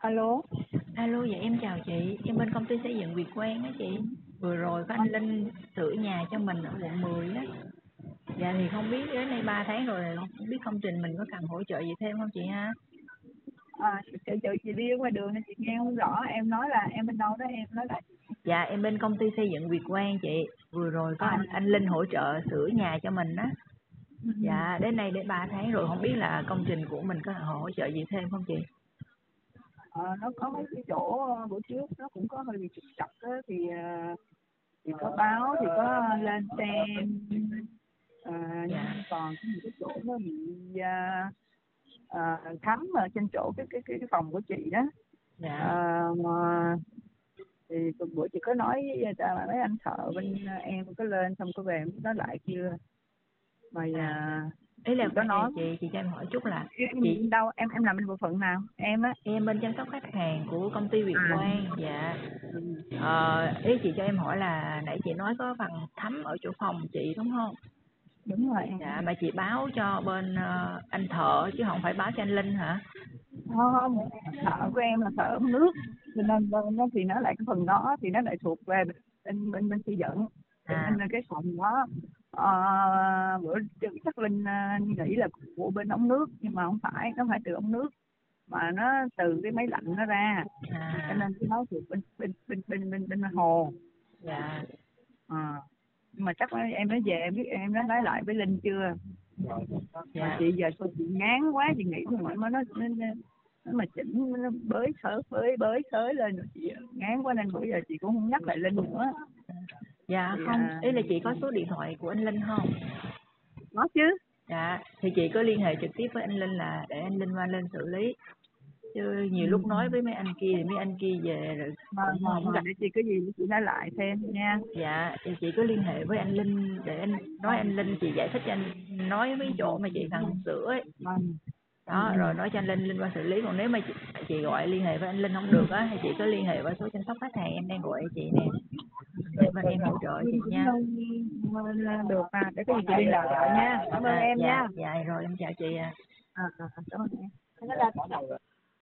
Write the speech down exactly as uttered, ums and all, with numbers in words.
Alo. Alo, dạ em chào chị, em bên công ty xây dựng Việt Quang á chị. Vừa rồi có anh Linh sửa nhà cho mình ở quận mười á. Dạ thì không biết đến nay ba tháng rồi, không biết công trình mình có cần hỗ trợ gì thêm không chị ha? À, chị, chị, chị đi ở ngoài đường nên chị nghe không rõ. Em nói là em bên đâu đó, em nói lại. Dạ em bên công ty xây dựng Việt Quang chị. Vừa rồi có À, anh anh Linh hỗ trợ sửa nhà cho mình á. ừ, ừ. Dạ đến nay đến ba tháng rồi, không biết là công trình của mình có hỗ trợ gì thêm không chị? Ờ, nó có mấy cái chỗ ờ, bữa trước nó cũng có hơi bị trục trặc á, thì ờ, thì có báo thì có lên xem. Ờ, Dạ, nhưng còn có một cái chỗ nó bị uh, thấm ở trên chỗ cái cái cái, cái phòng của chị đó. Ờ, dạ. mà thì tuần bữa chị có nói với ta- mấy anh thợ bên ờ, em có lên xong có về nói lại chưa mày À, à, ý chị là có khoan nói chị chị cho em hỏi chút là em chị em đâu em em làm bên bộ phận nào em á. em bên chăm sóc khách hàng của công ty Việt À, Quang. Dạ. ừ, Ờ, ý chị cho em hỏi là nãy chị nói có phần thấm ở chỗ phòng chị đúng không? đúng rồi em. Dạ, mà chị báo cho bên ờ, anh thợ chứ không phải báo cho anh Linh hả? Không, thợ của em là thợ ống nước, cho nên bên nó thì nó lại cái phần đó thì nó lại thuộc về bên bên bên xây dựng, cho À, nên là cái phòng đó ờ, bữa trước chắc Linh ờ, nghĩ là của bên ống nước nhưng mà không phải, nó phải từ ống nước mà nó từ cái máy lạnh nó ra, cho à, nên cái nó thuộc bên bên bên bên bên, bên hồ. dạ, Ờ, nhưng mà chắc em nói về em biết em đã nói lại với Linh chưa, mà dạ, chị giờ tôi chị ngán quá chị nghĩ mà nó nó nó, nó mà chỉnh nó bới xới bới bới xới lên rồi chị ngán quá nên bữa giờ chị cũng không nhắc lại Linh nữa. dạ Thì không, à, ý là chị có số điện thoại của anh Linh không? có chứ. Dạ, thì chị có liên hệ trực tiếp với anh Linh là để anh Linh qua lên xử lý. Chứ nhiều Ừ. lúc nói với mấy anh kia thì mấy anh kia về rồi mà, cũng mà, không mà gặp. để chị cái gì chị nói lại thêm nha. Dạ, thì chị cứ liên hệ với anh Linh để anh nói anh Linh, chị giải thích cho anh, nói mấy chỗ mà chị cần sửa ấy. Vâng. Ừ. Đó, rồi nói cho anh Linh, Linh qua xử lý. Còn nếu mà chị, chị gọi liên hệ với anh Linh không được á, thì chị cứ liên hệ với số chăm sóc khách hàng em đang gọi cho chị nè, để bên em hỗ trợ chị Linh cũng nha. không được à, để cái gì chị liên lạc lại nha, cảm ơn À, em dạ, nha. dạ rồi em chào chị ạ. À, à, à, cảm ơn em.